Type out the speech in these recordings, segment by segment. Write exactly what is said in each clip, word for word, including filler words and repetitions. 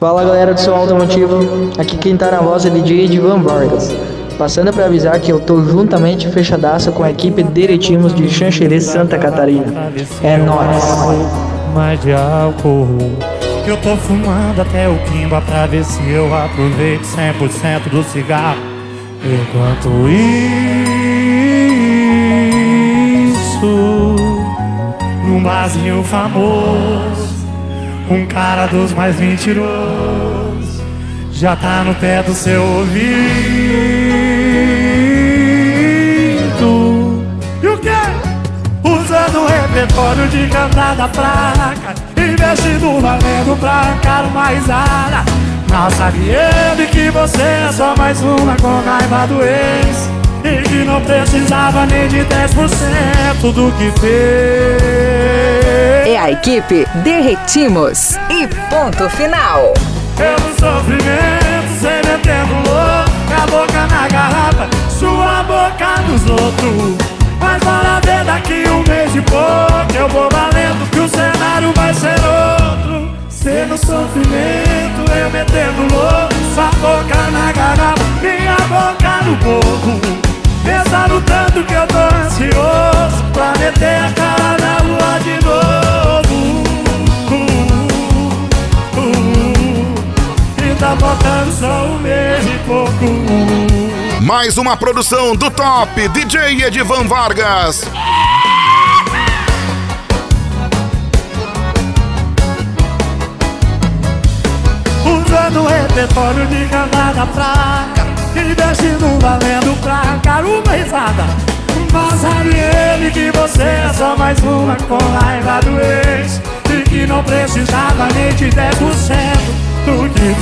Fala galera do Som Automotivo, aqui quem tá na voz é D J Edivan Vargas. Passando para avisar que eu tô juntamente fechadaço com a equipe Direitimos de Xanxerê, Santa Catarina. É nóis! Mais de álcool, eu tô fumando até o quimba pra ver se eu aproveito cem por cento do cigarro. Enquanto isso, num barzinho famoso, um cara dos mais mentirosos já tá no pé do seu ouvido. E o quê? Usando o repertório de cantar da placa, investindo valendo pra arrancar uma risada. Mal sabe ele que você é só mais uma com raiva do ex, e que não precisava nem de dez por cento do que fez. É a equipe Derretimos e ponto final. Pelo sofrimento, cê metendo louco, a boca na garrafa, sua boca nos outros. Mas bora ver daqui um mês e pouco, eu vou valendo que o cenário vai ser outro. Cê no sofrimento, eu metendo louco, sua boca na garrafa, minha boca no boco. Pensando tanto que eu tô ansioso pra meter a cara na lua de novo. uh, uh, uh, E tá faltando só um mês e pouco. Mais uma produção do top D J Edivan Vargas. Usando o repertório de cantar da praca, investindo valendo pra arrancar uma risada. Mas sabe ele que você é só mais uma com raiva do ex, e que não precisava nem de dez por cento do que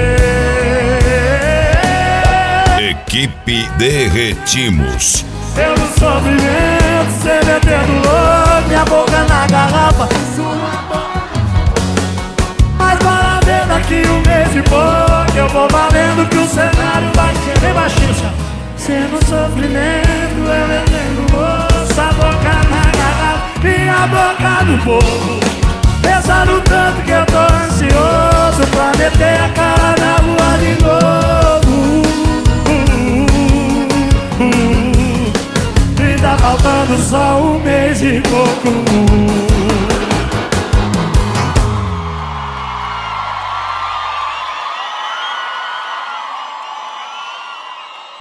fez. Equipe Derretimos. Eu no sofrimento, cê metendo louco, minha boca na garrafa, sua boca. Mas bora ver daqui um mês e pouco, eu vou valendo que o cenário vai ser bem baixinho. Cê no sofrimento, eu metendo louco, sua boca na garrafa, minha boca no povo. Pensando tanto que eu tô ansioso pra meter a cara na lua de novo. E tá faltando só um mês e pouco.